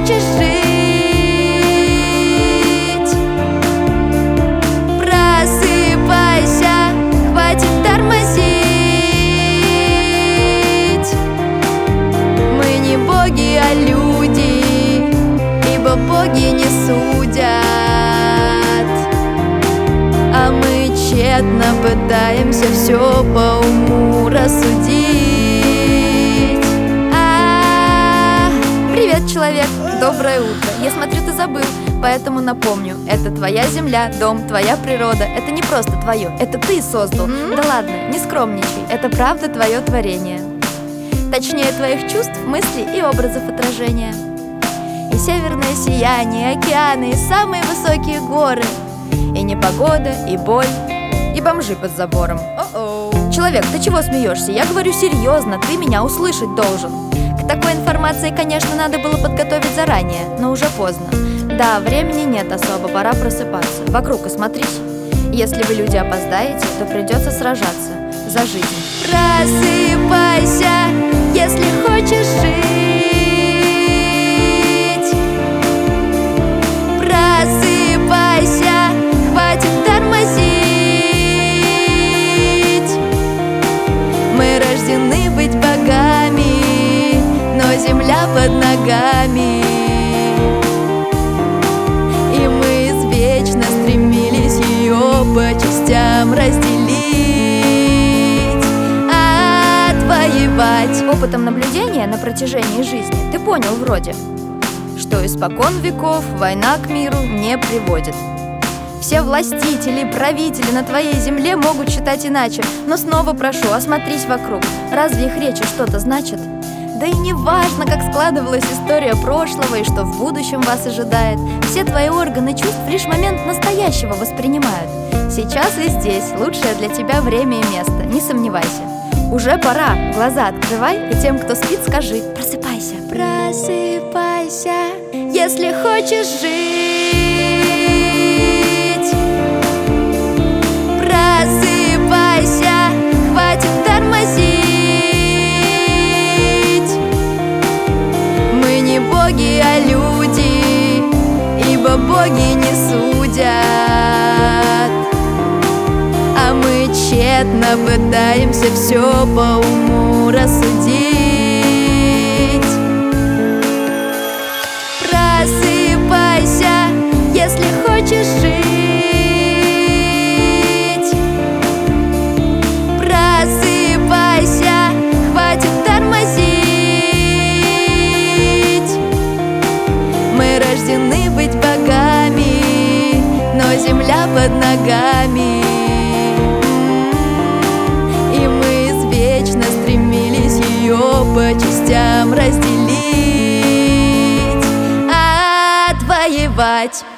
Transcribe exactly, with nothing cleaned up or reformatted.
хочешь жить, просыпайся, хватит тормозить. Мы не боги, а люди, ибо боги не судят, а мы тщетно пытаемся все по уму рассудить. А-а-а. Привет, человек, доброе утро. Я смотрю, ты забыл, поэтому напомню. Это твоя земля, дом, твоя природа. Это не просто твое, это ты создал. Mm-hmm. Да ладно, не скромничай, это правда твое творение. Точнее, твоих чувств, мыслей и образов отражения. И северное сияние, океаны, и самые высокие горы, и непогода, и боль, и бомжи под забором. О-оу. Человек, ты чего смеешься? Я говорю серьезно, ты меня услышать должен. К такой информации, конечно, надо было подготовить заранее, но уже поздно. Да, времени нет особо, пора просыпаться. Вокруг осмотрись. Если вы, люди, опоздаете, то придется сражаться за жизнь. Просыпайся, если хочешь жить. Просыпайся, хватит тормозить. Мы рождены быть богами, но земля под ногами, и мы извечно стремились ее по частям разделить, отвоевать. Опытом наблюдения на протяжении жизни ты понял вроде, что испокон веков война к миру не приводит. Все властители, правители на твоей земле могут считать иначе, но снова прошу, осмотрись вокруг. Разве их речи что-то значат? Да и не важно, как складывалась история прошлого и что в будущем вас ожидает. Все твои органы чувств лишь момент настоящего воспринимают. Сейчас и здесь лучшее для тебя время и место, не сомневайся. Уже пора, глаза открывай, и тем, кто спит, скажи: просыпайся. Просыпайся, если хочешь жить. Просыпайся, хватит тормозить. Мы не боги, а люди, ибо боги не судят, а мы тщетно пытаемся все по уму рассудить. Просыпайся, если хочешь жить. Просыпайся, хватит тормозить. Мы рождены быть богами, но земля под ногами, и мы извечно стремились ее по частям разделить, отвоевать.